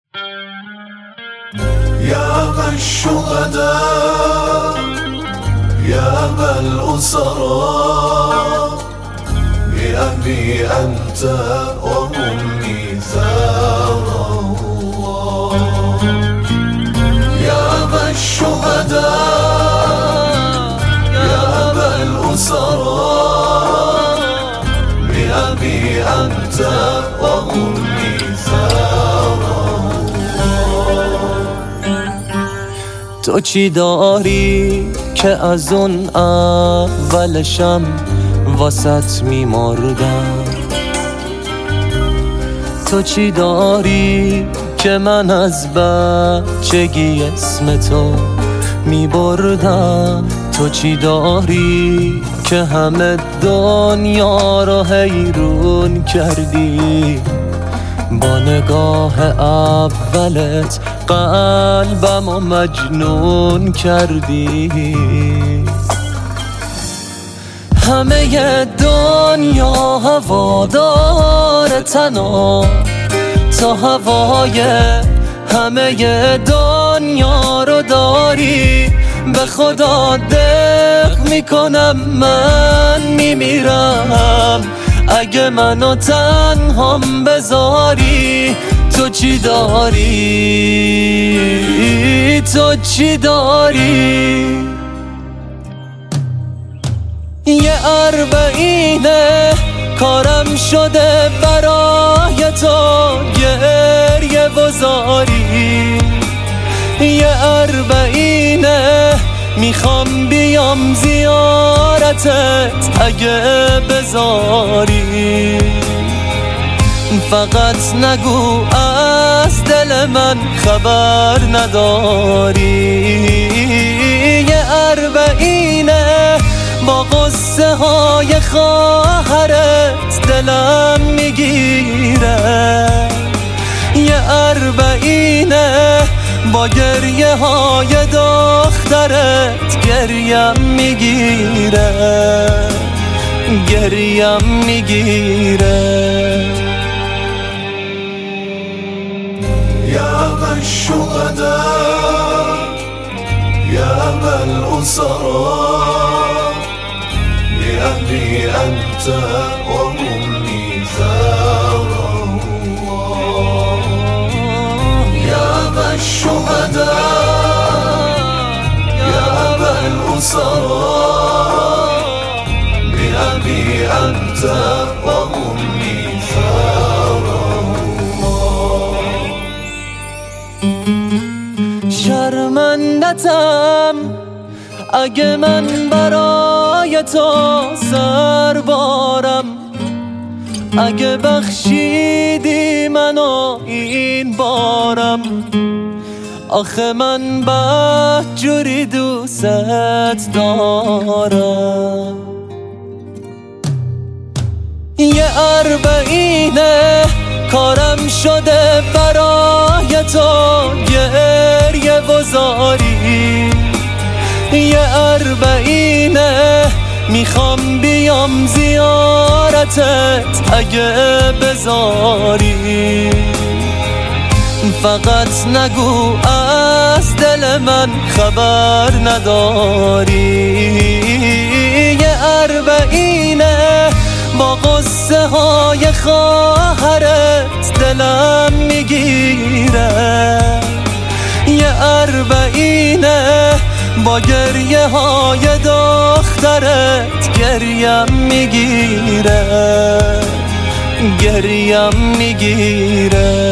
يا أبا الشهداء يا أبا الأسراء بأبي أنت وأمي ثار الله. يا أبا الشهداء يا أبا الأسراء بأبي أنت وأمي ثار الله. تو چی داری که از اون اولشم واسط میمردم؟ تو چی داری که من از بچگی اسم تو میبردم؟ تو چی داری که همه دنیا رو حیرون کردی؟ با نگاه اولت قلبم رو مجنون کردی. همه دنیا هوادار تنها، تا هوای همه دنیا رو داری. به خدا دق میکنم من میمیرم اگه منو تنهام بذاری. تو چی داری؟ تو چی داری؟ یه اربعینه کارم شده برای تو گریه و زاری. یه اربعینه میخوام بیام زیارتت اگه بذاری. فقط نگو از دل من خبر نداری. یه اربعینه با قصه های خواهرت دلم میگیره. یه اربعینه با گریه های دخترت گریم میگیره، گریم میگیره. يا أبا الشهداء يا أبا الأسراء بأبي أنت وأمي ثار الله. يا أبا الشهداء يا أبا الأسراء بأبي أنت وأمي ثار الله. شرمندتم اگه من برای تو سر بارم، اگه بخشیدی منو این بارم. آخه من بدجوری دوست دارم. یه اربعینه کارم شده برای تو گریه و زاری. یه اربعینه میخوام بیام زیارتت اگه بذاری. فقط نگو از دل من خبر نداری. یه اربعینه با قصه های خواهرت دلم میگیره. یه اربعینه با گریه های دخترت گریم میگیره، گریم میگیره.